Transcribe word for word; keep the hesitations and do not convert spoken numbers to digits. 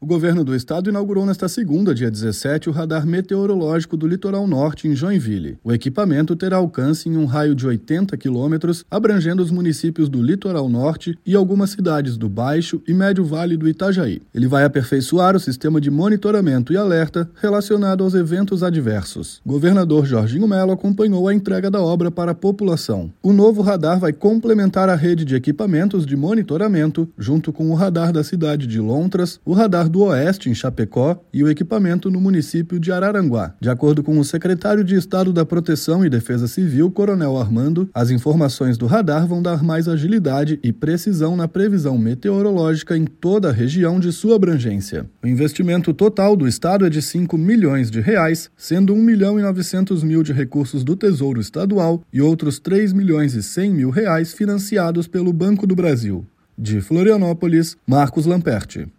governo do estado inaugurou nesta segunda, dia dezessete, o radar meteorológico do litoral norte em Joinville. O equipamento terá alcance em um raio de oitenta quilômetros, abrangendo os municípios do litoral norte e algumas cidades do Baixo e Médio Vale do Itajaí. Ele vai aperfeiçoar o sistema de monitoramento e alerta relacionado aos eventos adversos. O governador Jorginho Mello acompanhou a entrega da obra para a população. O novo radar vai complementar a rede de equipamentos de monitoramento, junto com o radar da cidade de Lontras, o radar do Oeste em Chapecó e o equipamento no município de Araranguá. De acordo com o secretário de Estado da Proteção e Defesa Civil, Coronel Armando, as informações do radar vão dar mais agilidade e precisão na previsão meteorológica em toda a região de sua abrangência. O investimento total do estado é de cinco milhões de reais, sendo um milhão e novecentos mil de recursos do Tesouro Estadual e outros três milhões e cem mil reais financiados pelo Banco do Brasil. De Florianópolis, Marcos Lamperti.